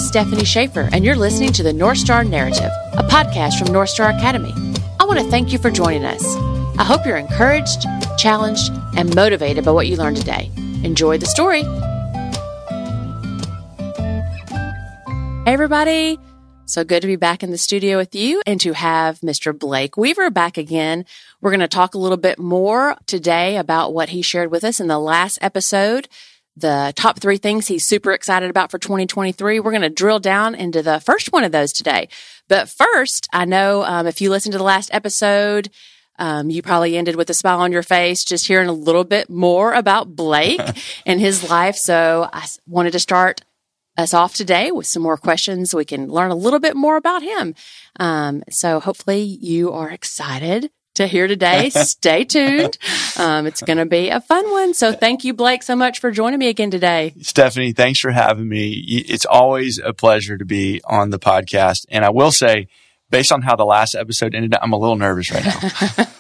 Stephanie Schaefer, and you're listening to the North Star Narrative, a podcast from North Star Academy. I want to thank you for joining us. I hope you're encouraged, challenged, and motivated by what you learned today. Enjoy the story. Hey, everybody. So good to be back in the studio with you and to have Mr. Blake Weaver back again. We're going to talk a little bit more today about what he shared with us in the last episode, the top 3 things he's super excited about for 2023. We're going to drill down into the first one of those today. But first, I know if you listened to the last episode, you probably ended with a smile on your face, just hearing a little bit more about Blake and his life. So I wanted to start us off today with some more questions so we can learn a little bit more about him. So hopefully you are excited to hear today. Stay tuned. It's going to be a fun one. So thank you, Blake, so much for joining me again today. Stephanie, thanks for having me. It's always a pleasure to be on the podcast. And I will say, based on how the last episode ended, I'm a little nervous right now.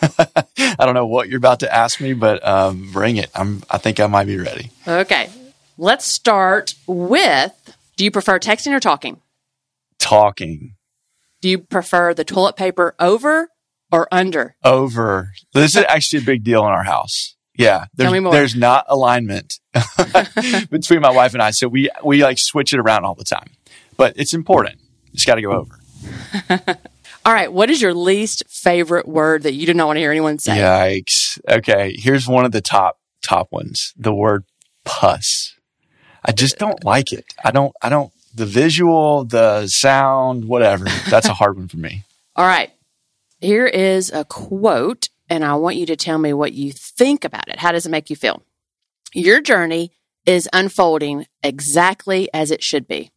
I don't know what you're about to ask me, but bring it. I think I might be ready. Okay. Let's start with, do you prefer texting or talking? Talking. Do you prefer the toilet paper over or under? Over. This is actually a big deal in our house. Yeah. Tell me more. There's not alignment between my wife and I. So we like switch it around all the time. But it's important. It's got to go over. All right. What is your least favorite word that you do not want to hear anyone say? Yikes. Okay. Here's one of the top ones. The word puss. I just don't like it. I don't, the visual, the sound, whatever. That's a hard one for me. All right. Here is a quote, and I want you to tell me what you think about it. How does it make you feel? Your journey is unfolding exactly as it should be.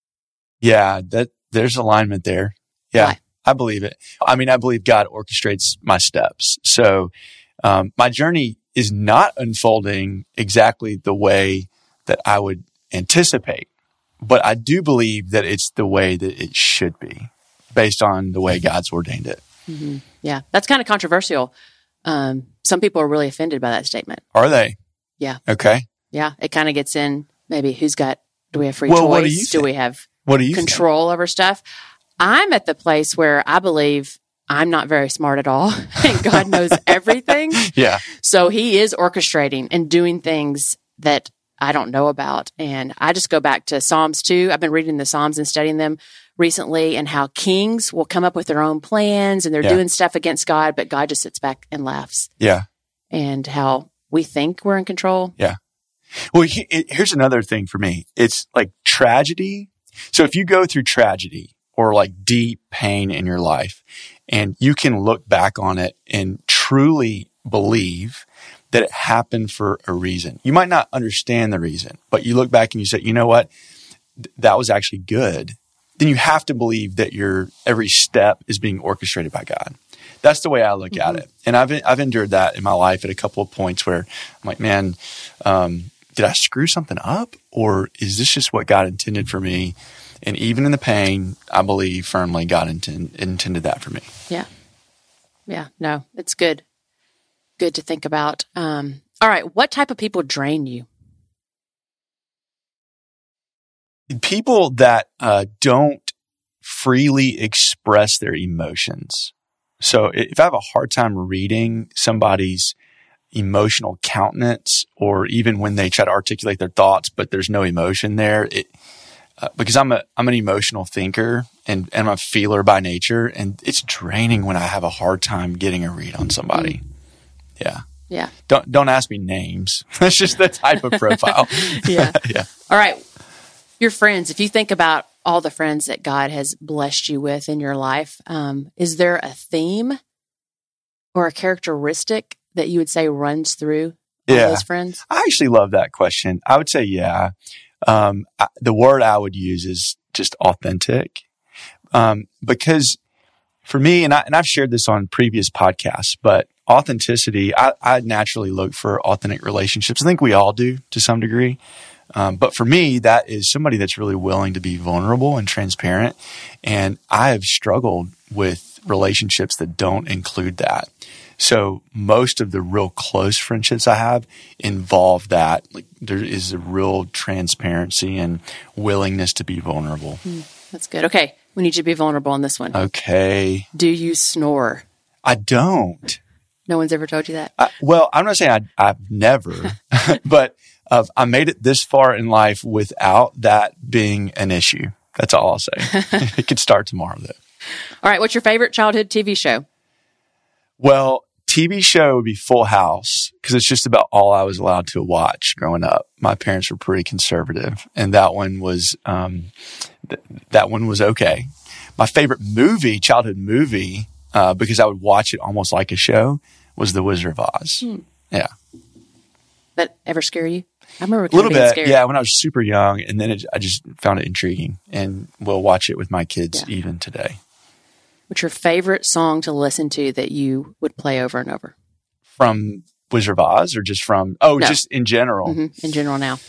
Yeah, there's alignment there. Yeah, Why? I believe it. I mean, I believe God orchestrates my steps. So my journey is not unfolding exactly the way that I would anticipate, but I do believe that it's the way that it should be based on the way God's ordained it. Mm-hmm. Yeah, that's kind of controversial. Some people are really offended by that statement. Are they? Yeah. Okay. Yeah, it kind of gets in maybe do we have free Well, choice? what do you think? We have What do you control over stuff? I'm at the place where I believe I'm not very smart at all and God knows everything. Yeah. So he is orchestrating and doing things that I don't know about. And I just go back to Psalms 2. I've been reading the Psalms and studying them recently, and how kings will come up with their own plans and they're doing stuff against God, but God just sits back and laughs. Yeah. And how we think we're in control. Yeah. Well, here's another thing for me. It's like tragedy. So if you go through tragedy or like deep pain in your life, and you can look back on it and truly believe that it happened for a reason. You might not understand the reason, but you look back and you say, you know what? That was actually good. Then you have to believe that your every step is being orchestrated by God. That's the way I look at it. And I've endured that in my life at a couple of points where I'm like, man, did I screw something up? Or is this just what God intended for me? And even in the pain, I believe firmly God intended that for me. Yeah. Yeah. No, it's good. Good to think about. All right. What type of people drain you? People that don't freely express their emotions. So if I have a hard time reading somebody's emotional countenance, or even when they try to articulate their thoughts, but there's no emotion there, because I'm an emotional thinker and I'm a feeler by nature, and it's draining when I have a hard time getting a read on somebody. Yeah. Yeah. Don't ask me names. That's just the type of profile. Yeah. Yeah. All right. Your friends, if you think about all the friends that God has blessed you with in your life, is there a theme or a characteristic that you would say runs through all those friends? I actually love that question. I would say, yeah. The word I would use is just authentic. Because for me, and I've shared this on previous podcasts, but authenticity, I naturally look for authentic relationships. I think we all do to some degree. But for me, that is somebody that's really willing to be vulnerable and transparent. And I have struggled with relationships that don't include that. So most of the real close friendships I have involve that. Like there is a real transparency and willingness to be vulnerable. That's good. Okay. We need you to be vulnerable on this one. Okay. Do you snore? I don't. No one's ever told you that? Well, I'm not saying I've never, but I made it this far in life without that being an issue. That's all I'll say. It could start tomorrow, though. All right. What's your favorite childhood TV show? Well, TV show would be Full House because it's just about all I was allowed to watch growing up. My parents were pretty conservative, and that one was okay. My favorite movie, childhood movie, because I would watch it almost like a show, was The Wizard of Oz. Yeah. That ever scare you? I remember a little bit. Scared. Yeah, when I was super young, and then I just found it intriguing, and will watch it with my kids even today. What's your favorite song to listen to that you would play over and over? From Wizard of Oz, or just from? No. Just in general. Mm-hmm. In general, now.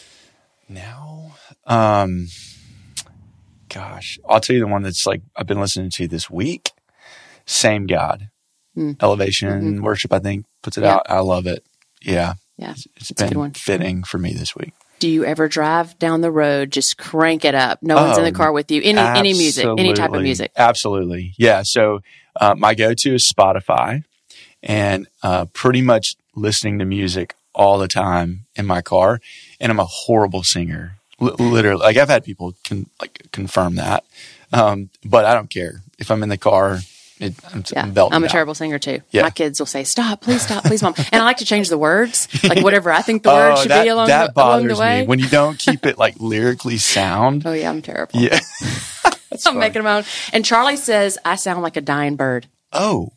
Gosh, I'll tell you the one that's like I've been listening to this week. Same God, Elevation Worship. I think puts it out. I love it. Yeah. Yeah, it's been fitting for me this week. Do you ever drive down the road, just crank it up? No one's in the car with you. Any music, any type of music? Absolutely. Yeah. So my go-to is Spotify, and pretty much listening to music all the time in my car. And I'm a horrible singer. Literally, like I've had people confirm that, but I don't care if I'm in the car. I'm a terrible singer too. Yeah. My kids will say, stop, please, Mom. And I like to change the words, like whatever I think the words should be along the way. Me when you don't keep it like lyrically sound. Oh yeah, I'm terrible. Yeah. I'm making my own. And Charlie says I sound like a dying bird. Oh.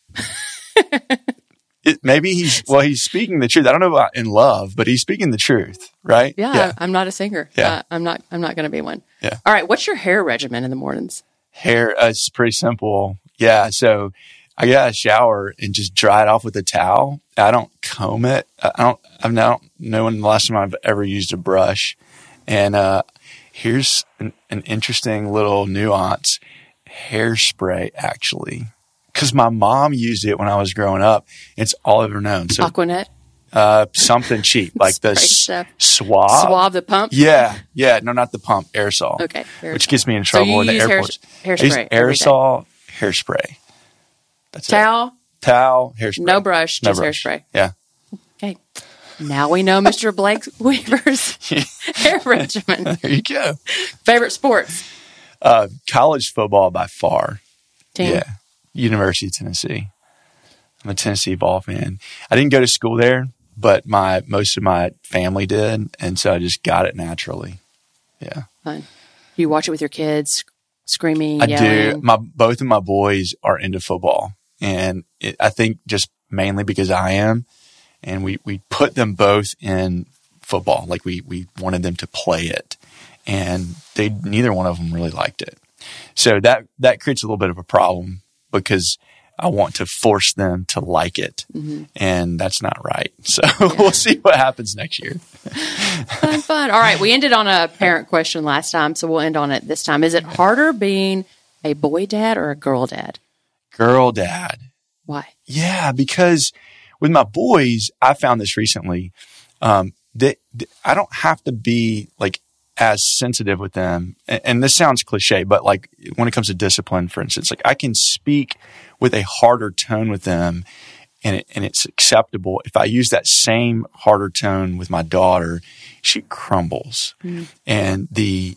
Maybe he's speaking the truth. I don't know about in love, but he's speaking the truth, right? Yeah. I'm not a singer. Yeah. I'm not going to be one. Yeah. All right. What's your hair regimen in the mornings? Hair, it's pretty simple. Yeah. So I got a shower and just dry it off with a towel. I don't comb it. I don't know when the last time I've ever used a brush. And here's an interesting little nuance. Hairspray, actually. Because my mom used it when I was growing up. It's all ever known. So Aquanet? Something cheap, like the Suave. Suave, the pump? Yeah. No, not the pump. Aerosol. Okay. Aerosol. Which gets me in trouble in the airport. Hairspray. Aerosol, hairspray. That's Towel? it. Towel, hairspray. No brush, just hairspray. Yeah. Okay. Now we know Mr. Blake Weaver's hair regimen. There you go. Favorite sports? College football by far. Team? Yeah. University of Tennessee. I'm a Tennessee ball fan. I didn't go to school there, but most of my family did, and so I just got it naturally. Yeah. Fun. Do you watch it with your kids, screaming, I yelling? do. Both of my boys are into football, and I think just mainly because I am, and we put them both in football. Like we wanted them to play it, and neither one of them really liked it. So that creates a little bit of a problem because I want to force them to like it, and that's not right. So we'll see what happens next year. Fun. All right. We ended on a parent question last time, so we'll end on it this time. Is it harder being a boy dad or a girl dad? Girl dad. Why? Yeah, because with my boys, I found this recently, that I don't have to be like as sensitive with them. And this sounds cliche, but like when it comes to discipline, for instance, like I can speak with a harder tone with them and it's acceptable. If I use that same harder tone with my daughter, she crumbles. And the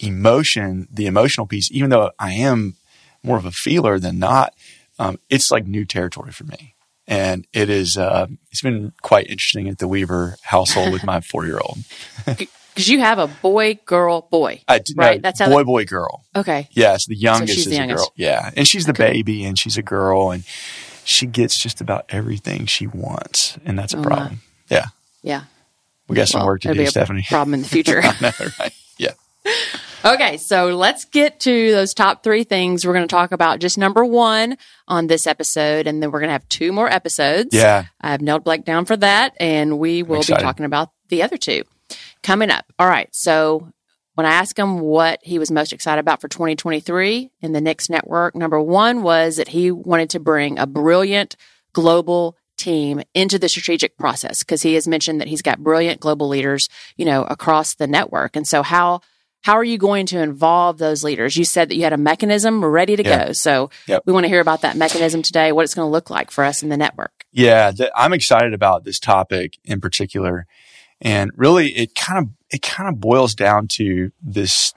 emotional piece, even though I am more of a feeler than not, it's like new territory for me. And it is, it's been quite interesting at the Weaver household with my 4-year-old. Because you have a boy, girl, boy. Right? No, That's how boy, girl. Okay. Yes, the youngest she's is the a youngest. girl. Yeah. And she's the baby and she's a girl and she gets just about everything she wants. And that's a problem. Yeah. Yeah. We got some work to do, Stephanie. Problem in the future. I know, right? Yeah. Okay, so let's get to those top 3 things. We're going to talk about just number 1 on this episode, and then we're going to have 2 more episodes. Yeah. I've nailed Blake down for that, and we will be talking about the other 2 coming up. All right, so when I asked him what he was most excited about for 2023 in the Knicks Network, number 1 was that he wanted to bring a brilliant global team into the strategic process? Because he has mentioned that he's got brilliant global leaders, across the network. And so how are you going to involve those leaders? You said that you had a mechanism ready to go. So we want to hear about that mechanism today, what it's going to look like for us in the network. Yeah, I'm excited about this topic in particular. And really, it kind of boils down to this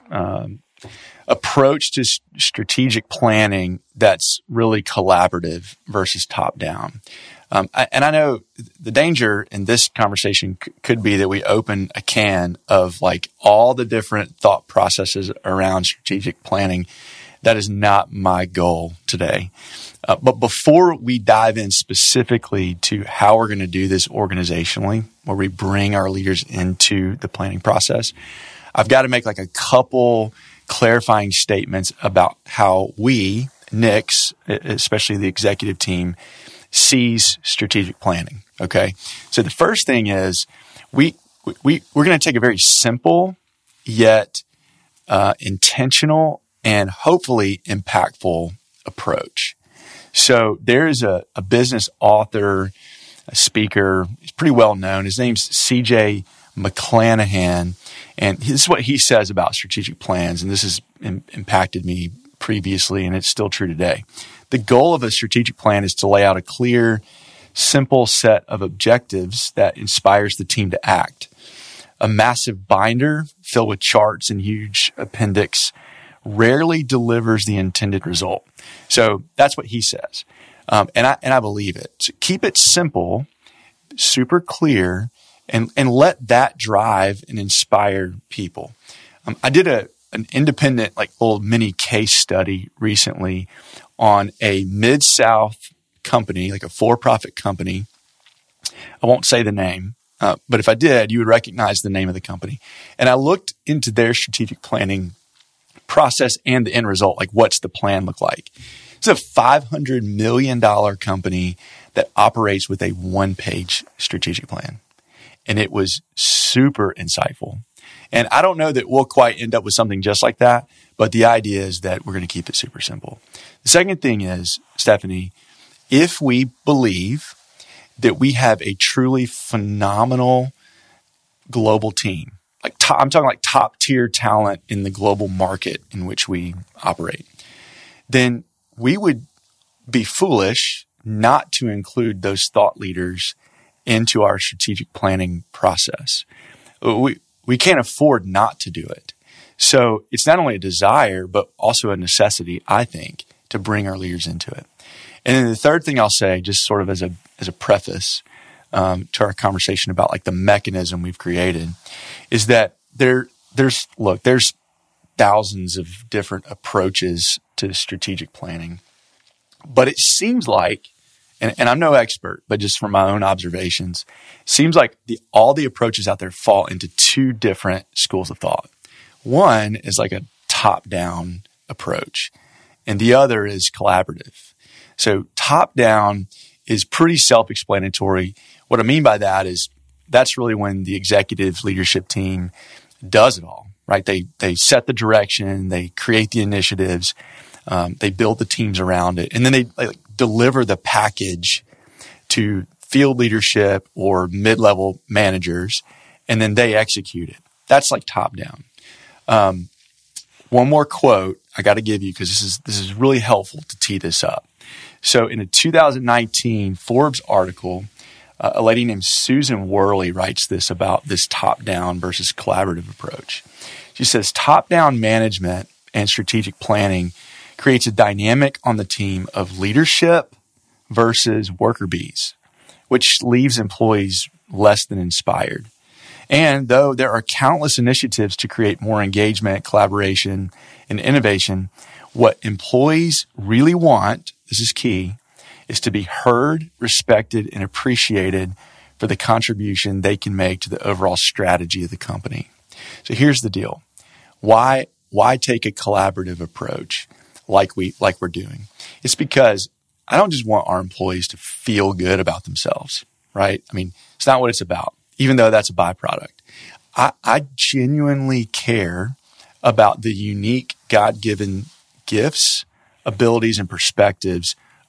approach to strategic planning that's really collaborative versus top down. And I know the danger in this conversation could be that we open a can of like all the different thought processes around strategic planning. That is not my goal today. But before we dive in specifically to how we're going to do this organizationally, where we bring our leaders into the planning process, I've got to make like a couple clarifying statements about how we, NICS, especially the executive team, sees strategic planning. Okay. So the first thing is we're going to take a very simple yet intentional and hopefully impactful approach. So there is a business author, a speaker, he's pretty well known. His name's CJ McClanahan. And this is what he says about strategic plans. And this has impacted me previously, and it's still true today. The goal of a strategic plan is to lay out a clear, simple set of objectives that inspires the team to act. A massive binder filled with charts and huge appendix rarely delivers the intended result. So that's what he says. And I believe it. So keep it simple, super clear, and let that drive and inspire people. I did an independent, like little mini case study recently on a Mid-South company, like a for-profit company. I won't say the name, but if I did, you would recognize the name of the company. And I looked into their strategic planning process and the end result, like what's the plan look like? It's a $500 million company that operates with a one-page strategic plan. And it was super insightful. And I don't know that we'll quite end up with something just like that, but the idea is that we're going to keep it super simple. The second thing is, Stephanie, if we believe that we have a truly phenomenal global team, I'm talking like top tier talent in the global market in which we operate, then we would be foolish not to include those thought leaders into our strategic planning process. We can't afford not to do it. So it's not only a desire, but also a necessity, I think, to bring our leaders into it. And then the third thing I'll say, just sort of as a preface to our conversation about like the mechanism we've created, is that there's thousands of different approaches to strategic planning. But it seems like, and I'm no expert, but just from my own observations, it seems like all the approaches out there fall into two different schools of thought. One is like a top-down approach, and the other is collaborative. So top-down is pretty self-explanatory. What I mean by that is that's really when the executive leadership team does it all, right? They set the direction, they create the initiatives, they build the teams around it, and then they deliver the package to field leadership or mid-level managers, and then they execute it. That's like top-down. One more quote I got to give you because this is really helpful to tee this up. So in a 2019 Forbes article, a lady named Susan Worley writes this about this top-down versus collaborative approach. She says, top-down management and strategic planning creates a dynamic on the team of leadership versus worker bees, which leaves employees less than inspired. And though there are countless initiatives to create more engagement, collaboration, and innovation, what employees really want, this is key, is to be heard, respected, and appreciated for the contribution they can make to the overall strategy of the company. So here's the deal. Why take a collaborative approach like we're doing? It's because I don't just want our employees to feel good about themselves, right? I mean, it's not what it's about, even though that's a byproduct. I genuinely care about the unique God-given gifts, abilities, and perspectives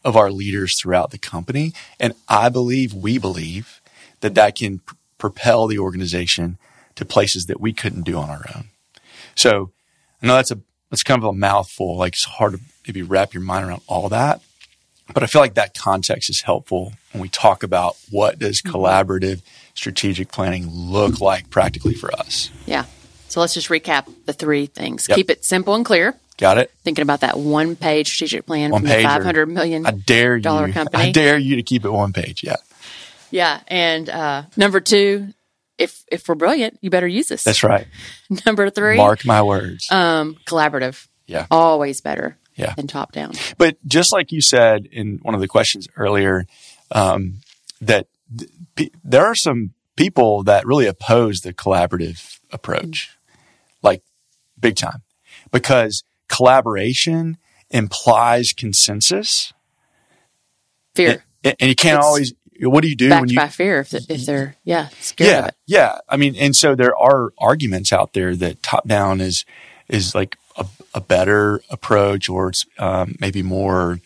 of our leaders throughout the company. And we believe that can propel the organization to places that we couldn't do on our own. So I know that's kind of a mouthful. Like, it's hard to maybe wrap your mind around all that. But I feel like that context is helpful when we talk about what does collaborative strategic planning look like practically for us. Yeah. So let's just recap the three things. Yep. Keep it simple and clear. Got it? Thinking about that one-page strategic plan from the $500 million company. I dare you to keep it one page. Yeah. Yeah. And number two, if we're brilliant, you better use this. That's right. Number three. Mark my words. Collaborative. Yeah. Always better yeah. than top down. But just like you said in one of the questions earlier, that there are some people that really oppose the collaborative approach, like big time, because collaboration implies consensus. Fear. And you can't always, what do you do when you... Backed by fear if they're, scared of it. Yeah. I mean, and so there are arguments out there that top-down is like a better approach, or it's maybe more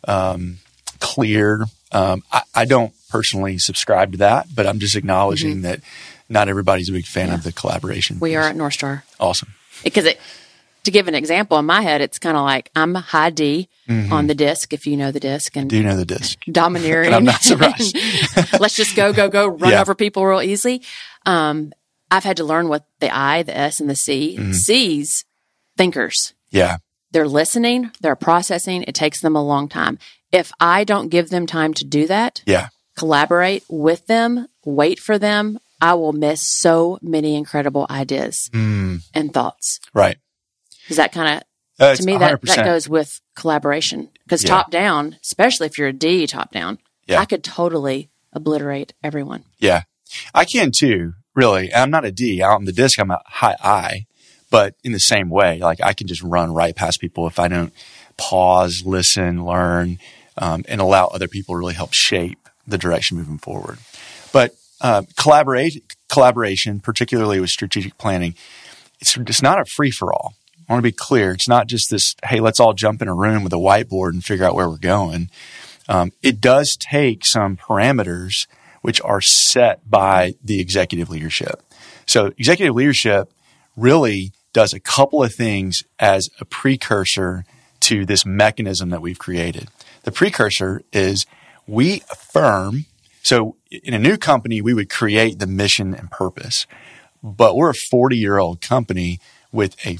clear. I don't personally subscribe to that, but I'm just acknowledging that not everybody's a big fan of the collaboration. We are at North Star. Awesome. Because to give an example, in my head, it's kind of like I'm high D on the disc, if you know the disc. And I do know the disc. Domineering. And I'm not surprised. Let's just go, run over people real easily. I've had to learn what the I, the S, and the C. C's, thinkers. Yeah. They're listening. They're processing. It takes them a long time. If I don't give them time to do that, collaborate with them, wait for them, I will miss so many incredible ideas and thoughts. Right. Is that kind of, to me, that goes with collaboration. Because top down, especially if you're a D top down, I could totally obliterate everyone. Yeah. I can too, really. I'm not a D. On the disc, I'm a high I. But in the same way, like, I can just run right past people if I don't pause, listen, learn, and allow other people to really help shape the direction moving forward. But collaboration, particularly with strategic planning, it's not a free-for-all. I want to be clear. It's not just this, hey, let's all jump in a room with a whiteboard and figure out where we're going. It does take some parameters which are set by the executive leadership. So executive leadership really does a couple of things as a precursor to this mechanism that we've created. The precursor is we affirm. So in a new company, we would create the mission and purpose, but we're a 40-year-old company with a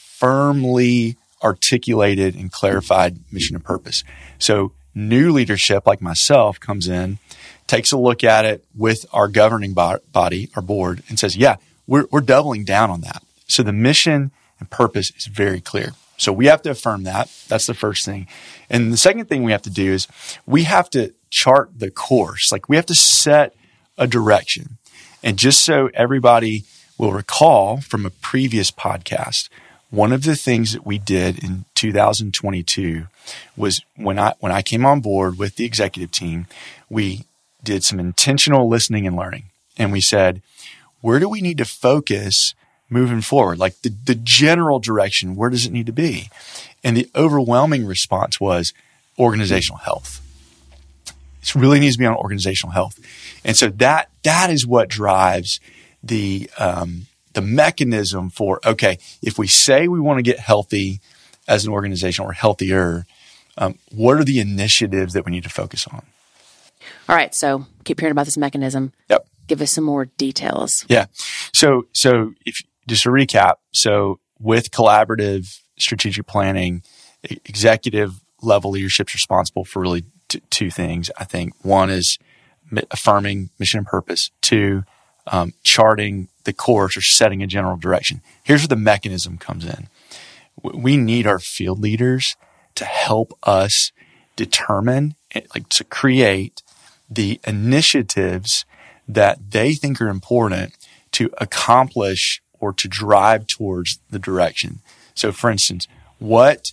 firmly articulated and clarified mission and purpose. So new leadership like myself comes in, takes a look at it with our governing body, our board, and says, we're doubling down on that. So the mission and purpose is very clear. So we have to affirm that. That's the first thing. And the second thing we have to do is we have to chart the course. Like, we have to set a direction. And just so everybody will recall from a previous podcast, one of the things that we did in 2022 was when I came on board with the executive team, we did some intentional listening and learning. And we said, where do we need to focus moving forward? Like the general direction, where does it need to be? And the overwhelming response was organizational health. It really needs to be on organizational health. And so that is what drives the mechanism for, okay, if we say we want to get healthy as an organization or healthier, what are the initiatives that we need to focus on? All right. So keep hearing about this mechanism. Yep. Give us some more details. Yeah. So if just to recap, so with collaborative strategic planning, executive level leadership is responsible for really two things. I think one is affirming mission and purpose. Two, charting the course or setting a general direction. Here's where the mechanism comes in. We need our field leaders to help us determine, like to create the initiatives that they think are important to accomplish or to drive towards the direction. So for instance, what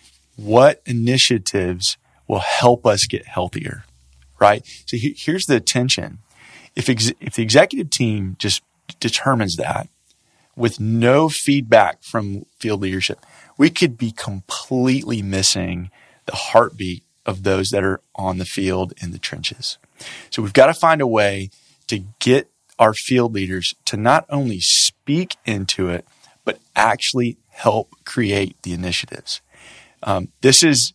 initiatives will help us get healthier, right? So here's the tension. If the executive team just determines that with no feedback from field leadership, we could be completely missing the heartbeat of those that are on the field in the trenches. So we've got to find a way to get our field leaders to not only speak into it, but actually help create the initiatives. This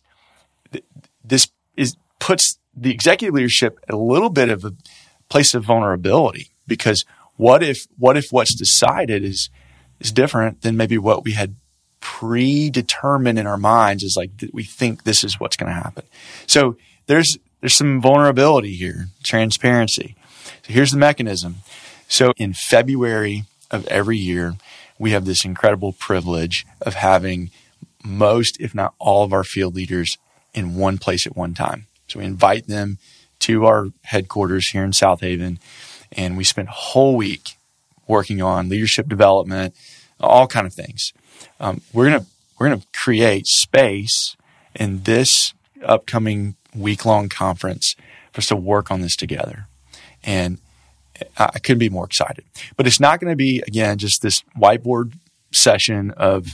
puts the executive leadership at a little bit of a place of vulnerability, because what if what's decided is different than maybe what we had predetermined in our minds, is like we think this is what's going to happen. So there's some vulnerability here, transparency. So here's the mechanism. So in February of every year, we have this incredible privilege of having most, if not all, of our field leaders in one place at one time. So we invite them to our headquarters here in South Haven, and we spend a whole week working on leadership development, all kind of things. We're gonna create space in this upcoming week-long conference for us to work on this together, and I couldn't be more excited. But it's not going to be, again, just this whiteboard session of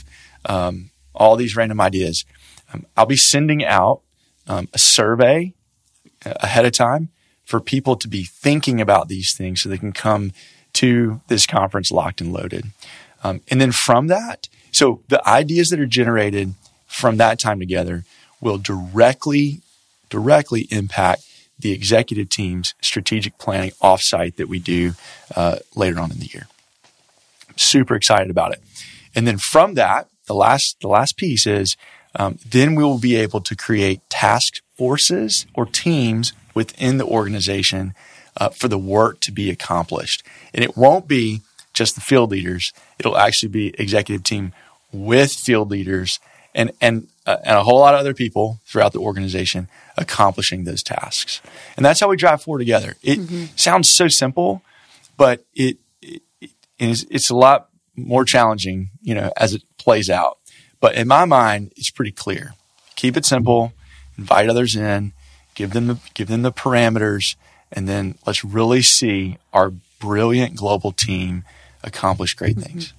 all these random ideas. I'll be sending out a survey ahead of time for people to be thinking about these things so they can come to this conference locked and loaded. And then from that, so the ideas that are generated from that time together will directly impact the executive team's strategic planning offsite that we do later on in the year. Super excited about it. And then from that, the last piece is then we will be able to create task forces or teams within the organization for the work to be accomplished. And it won't be just the field leaders. It'll actually be executive team with field leaders and a whole lot of other people throughout the organization accomplishing those tasks. And that's how we drive forward together. It sounds so simple, but it's a lot more challenging, as it plays out. But in my mind, it's pretty clear. Keep it simple, invite others in, give them the parameters, and then let's really see our brilliant global team accomplish great things.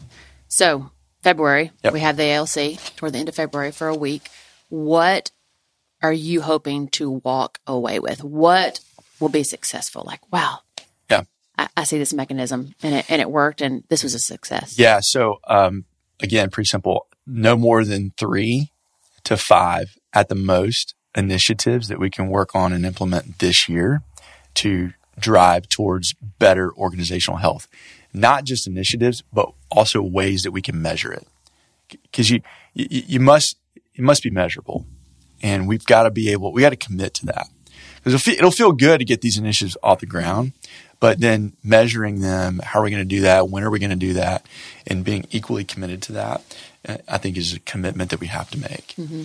So February, Yep. we have the ALC toward the end of February for a week. What are you hoping to walk away with? What will be successful? Like, wow, Yeah. I see this mechanism and it worked, and this was a success. Yeah. So, again, pretty simple. No more than 3 to 5 at the most initiatives that we can work on and implement this year to drive towards better organizational health. Not just initiatives, but also ways that we can measure it. Because it must be measurable. And we got to commit to that. Because it'll feel good to get these initiatives off the ground, but then measuring them, how are we going to do that? When are we going to do that? And being equally committed to that, I think, is a commitment that we have to make. Mm-hmm.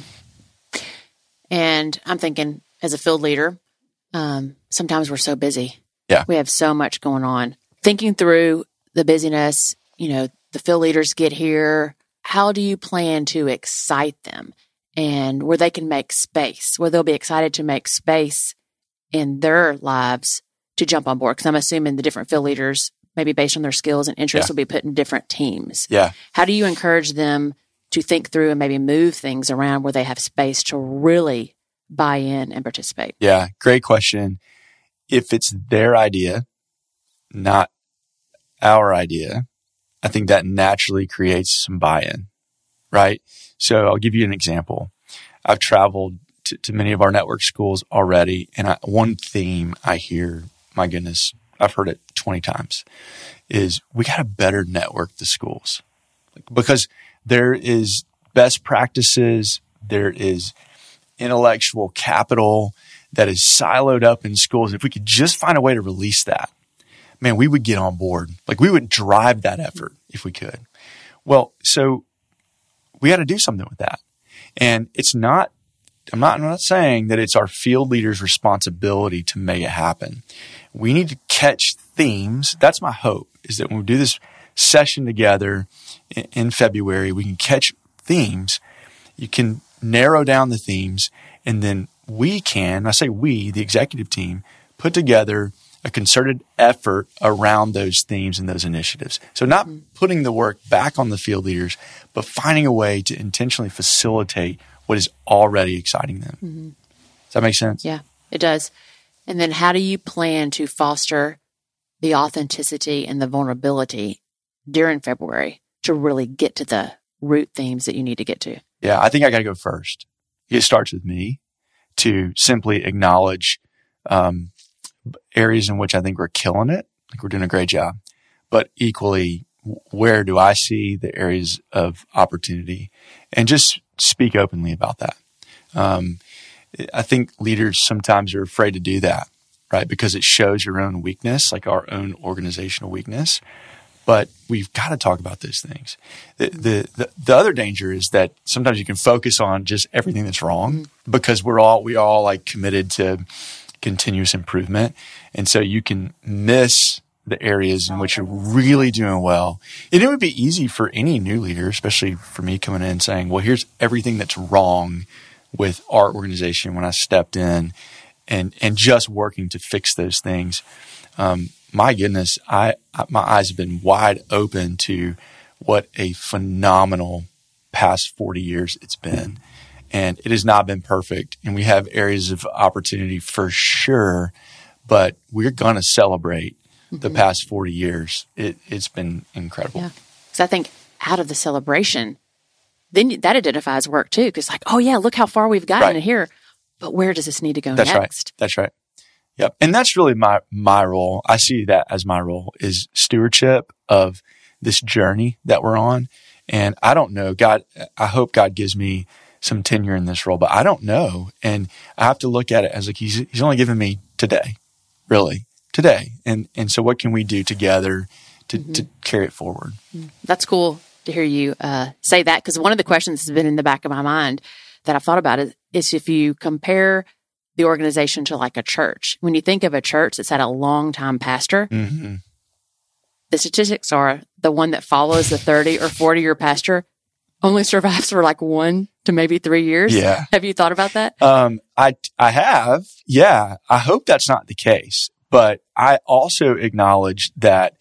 And I'm thinking, as a field leader, sometimes we're so busy. Yeah. We have so much going on. Thinking through the busyness, the field leaders get here. How do you plan to excite them, and where they can make space, where they'll be excited to make space in their lives to jump on board? Because I'm assuming the different field leaders, maybe based on their skills and interests, will be put in different teams. Yeah. How do you encourage them to think through and maybe move things around where they have space to really buy in and participate? Yeah. Great question. If it's their idea, not our idea, I think that naturally creates some buy-in, right? So I'll give you an example. I've traveled to many of our network schools already, and one theme I hear, my goodness, I've heard it 20 times, is we got to better network the schools. Because there is best practices, there is intellectual capital that is siloed up in schools. If we could just find a way to release that, man, we would get on board. We would drive that effort if we could. Well, so we got to do something with that. And I'm not saying that it's our field leaders' responsibility to make it happen. We need to catch themes. That's my hope, is that when we do this session together in February, we can catch themes. You can narrow down the themes, and then I say we, the executive team, put together a concerted effort around those themes and those initiatives. So not putting the work back on the field leaders, but finding a way to intentionally facilitate what is already exciting them. that make sense? Yeah, it does. And then how do you plan to foster the authenticity and the vulnerability during February to really get to the root themes that you need to get to? Yeah, I think I got to go first. It starts with me to simply acknowledge areas in which I think we're killing it, like we're doing a great job, but equally, where do I see the areas of opportunity, and just speak openly about that. I think leaders sometimes are afraid to do that, right? Because it shows your own weakness, like our own organizational weakness. But we've got to talk about those things. The other danger is that sometimes you can focus on just everything that's wrong because we all like committed to continuous improvement. And so you can miss the areas in which you're really doing well. And it would be easy for any new leader, especially for me coming in saying, well, here's everything that's wrong with our organization when I stepped in and just working to fix those things. My goodness, my eyes have been wide open to what a phenomenal past 40 years it's been. And it has not been perfect. And we have areas of opportunity for sure, but we're going to celebrate the past 40 years. It's been incredible. Yeah. Because I think out of the celebration, then that identifies work too. Because like, oh yeah, look how far we've gotten here. But where does this need to go next? That's right. Yep. And that's really my role. I see that as my role is stewardship of this journey that we're on. And I don't know, God, I hope God gives me some tenure in this role, but I don't know. And I have to look at it as like, he's only given me today, really today. And so what can we do together to carry it forward? That's cool to hear you say that. Cause one of the questions that's been in the back of my mind that I've thought about is if you compare the organization to like a church. When you think of a church that's had a long time pastor, the statistics are the one that follows the 30 or 40-year pastor only survives for like 1 to maybe 3 years. Yeah. Have you thought about that? I have. Yeah. I hope that's not the case. But I also acknowledge that,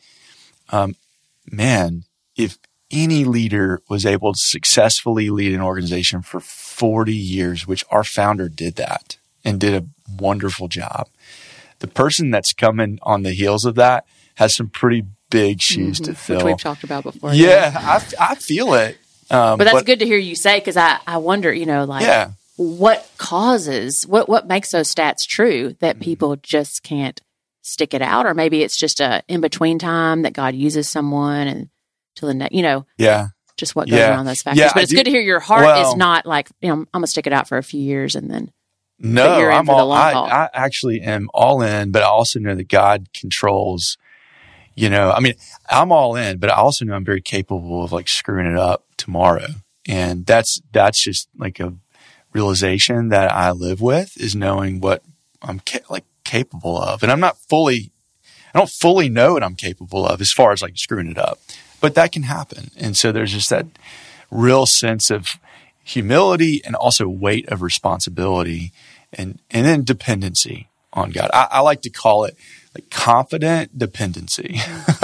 if any leader was able to successfully lead an organization for 40 years, which our founder did that, and did a wonderful job. The person that's coming on the heels of that has some pretty big shoes to fill. Which we've talked about before. Yeah, I feel it. But that's good to hear you say, because I wonder, what causes, what makes those stats true that people just can't stick it out? Or maybe it's just a in-between time that God uses someone and till the next, just what goes around those factors. But it's good to hear your heart is not like, I'm going to stick it out for a few years and then. No, I actually am all in, but I also know that God controls, I'm all in, but I also know I'm very capable of like screwing it up tomorrow. And that's just like a realization that I live with, is knowing what I'm capable of. And I don't fully know what I'm capable of as far as like screwing it up, but that can happen. And so there's just that real sense of humility and also weight of responsibility and then dependency on God. I like to call it like confident dependency.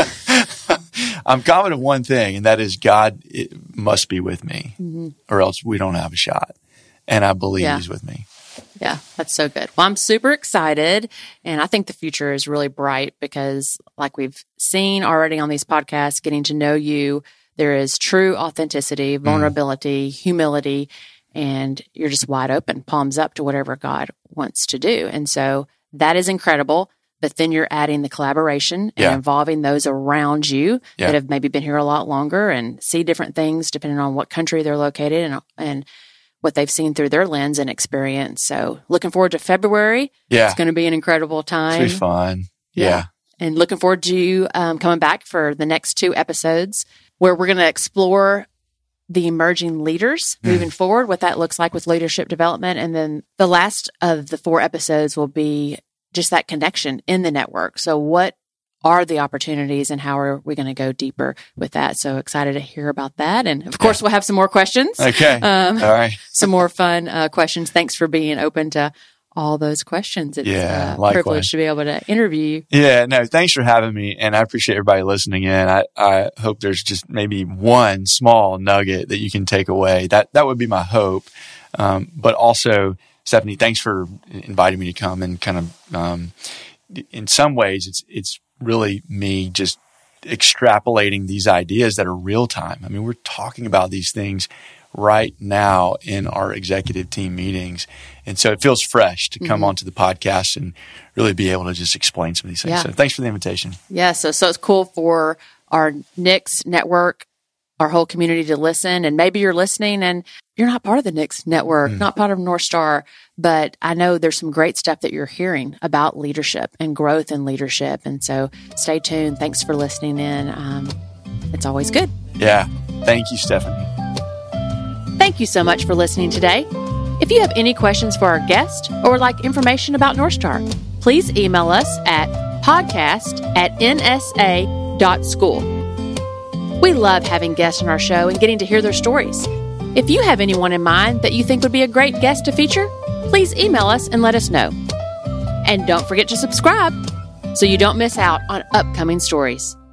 I'm confident of one thing, and that is God must be with me or else we don't have a shot. And I believe He's with me. Yeah, that's so good. Well, I'm super excited, and I think the future is really bright because like we've seen already on these podcasts, getting to know you, there is true authenticity, vulnerability, humility, and you're just wide open, palms up to whatever God wants to do. And so that is incredible. But then you're adding the collaboration and involving those around you that have maybe been here a lot longer and see different things depending on what country they're located and what they've seen through their lens and experience. So looking forward to February. Yeah. It's going to be an incredible time. It's going to be fun. Yeah. And looking forward to you coming back for the next 2 episodes where we're going to explore the emerging leaders moving forward, what that looks like with leadership development. And then the last of the 4 episodes will be just that connection in the network. So what are the opportunities and how are we going to go deeper with that? So excited to hear about that. And of course, we'll have some more questions. Okay. All right. Some more fun questions. Thanks for being open to all those questions. It's a privilege to be able to interview you. Yeah, no, thanks for having me. And I appreciate everybody listening in. I hope there's just maybe one small nugget that you can take away. That would be my hope. But also Stephanie, thanks for inviting me to come and kind of, in some ways, it's really me just extrapolating these ideas that are real time. I mean, we're talking about these things right now in our executive team meetings. And so it feels fresh to come onto the podcast and really be able to just explain some of these things. Yeah. So thanks for the invitation. Yeah. So it's cool for our Nix network, our whole community to listen. And maybe you're listening and you're not part of the Nix network, not part of North Star, but I know there's some great stuff that you're hearing about leadership and growth in leadership. And so stay tuned. Thanks for listening in. It's always good. Yeah. Thank you, Stephanie. Thank you so much for listening today. If you have any questions for our guest or would like information about North Star, please email us at podcast@nsa.school. We love having guests on our show and getting to hear their stories. If you have anyone in mind that you think would be a great guest to feature, please email us and let us know. And don't forget to subscribe so you don't miss out on upcoming stories.